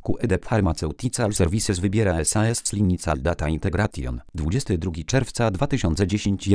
QED Pharmaceutical Services wybiera SAS Clinical Data Integration. 22 czerwca 2010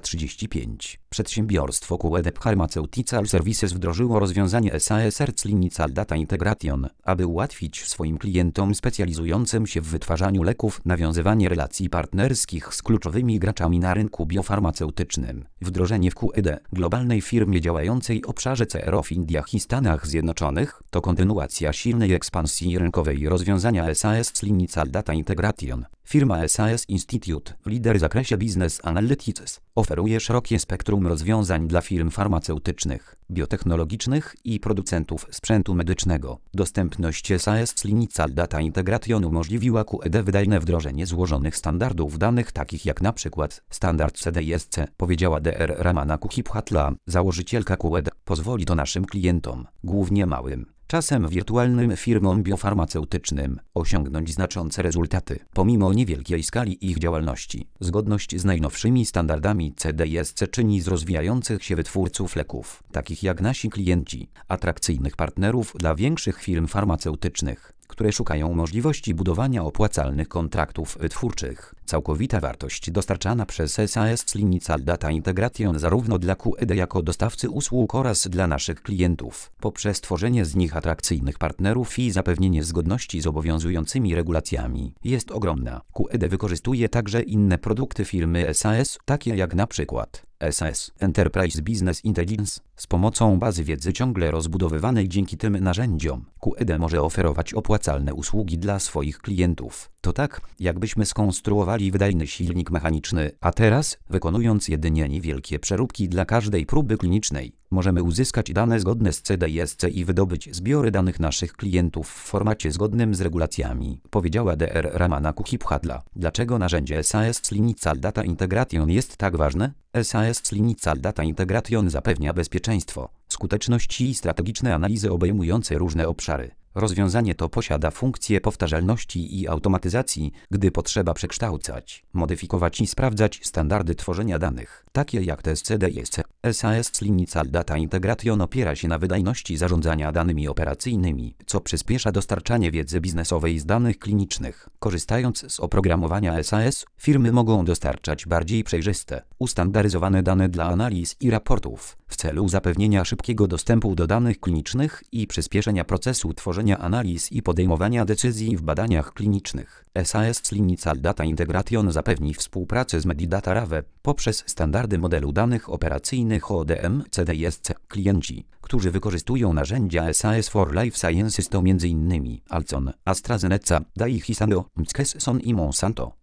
11:35. Przedsiębiorstwo QED Pharmaceutical Services wdrożyło rozwiązanie SAS Clinical Data Integration, aby ułatwić swoim klientom specjalizującym się w wytwarzaniu leków nawiązywanie relacji partnerskich z kluczowymi graczami na rynku biofarmaceutycznym. Wdrożenie w QED, globalnej firmie działającej w obszarze CRO w Indiach i Stanach Zjednoczonych, to kontynuacja silnej ekspansji rynkowej rozwiązania SAS Clinical Data Integration. Firma SAS Institute, lider w zakresie Business Analytics, oferuje szerokie spektrum rozwiązań dla firm farmaceutycznych, biotechnologicznych i producentów sprzętu medycznego. Dostępność SAS Clinical Data Integration umożliwiła QED wydajne wdrożenie złożonych standardów danych takich jak np. standard CDISC, powiedziała Dr. Ramana Kuchiphatla, założycielka QED. Pozwoli to naszym klientom, głównie małym, czasem wirtualnym firmom biofarmaceutycznym, osiągnąć znaczące rezultaty, pomimo niewielkiej skali ich działalności. Zgodność z najnowszymi standardami CDISC czyni z rozwijających się wytwórców leków, takich jak nasi klienci, atrakcyjnych partnerów dla większych firm farmaceutycznych, które szukają możliwości budowania opłacalnych kontraktów wytwórczych. Całkowita wartość dostarczana przez SAS Clinical Data Integration zarówno dla QED jako dostawcy usług oraz dla naszych klientów, poprzez tworzenie z nich atrakcyjnych partnerów i zapewnienie zgodności z obowiązującymi regulacjami, jest ogromna. QED wykorzystuje także inne produkty firmy SAS, takie jak na przykład SAS Enterprise Business Intelligence. Z pomocą bazy wiedzy ciągle rozbudowywanej dzięki tym narzędziom, QED może oferować opłacalne usługi dla swoich klientów. To tak, jakbyśmy skonstruowali wydajny silnik mechaniczny, a teraz, wykonując jedynie niewielkie przeróbki dla każdej próby klinicznej, możemy uzyskać dane zgodne z CDISC i wydobyć zbiory danych naszych klientów w formacie zgodnym z regulacjami, powiedziała Dr. Ramana Kuchiphatla. Dlaczego narzędzie SAS Clinical Data Integration jest tak ważne? SAS Clinical Data Integration zapewnia bezpieczeństwo, skuteczność i strategiczne analizy obejmujące różne obszary. Rozwiązanie to posiada funkcję powtarzalności i automatyzacji, gdy potrzeba przekształcać, modyfikować i sprawdzać standardy tworzenia danych, takie jak te z CDISC. SAS Clinical Data Integration opiera się na wydajności zarządzania danymi operacyjnymi, co przyspiesza dostarczanie wiedzy biznesowej z danych klinicznych. Korzystając z oprogramowania SAS, firmy mogą dostarczać bardziej przejrzyste, ustandaryzowane dane dla analiz i raportów, w celu zapewnienia szybkiego dostępu do danych klinicznych i przyspieszenia procesu tworzenia analiz i podejmowania decyzji w badaniach klinicznych. SAS Clinical Data Integration zapewni współpracę z Medidata Rave poprzez standardy modelu danych operacyjnych ODM CDISC. Klienci, którzy wykorzystują narzędzia SAS for Life Sciences to m.in. Alcon, AstraZeneca, Daiichi Sankyo, McKesson i Monsanto.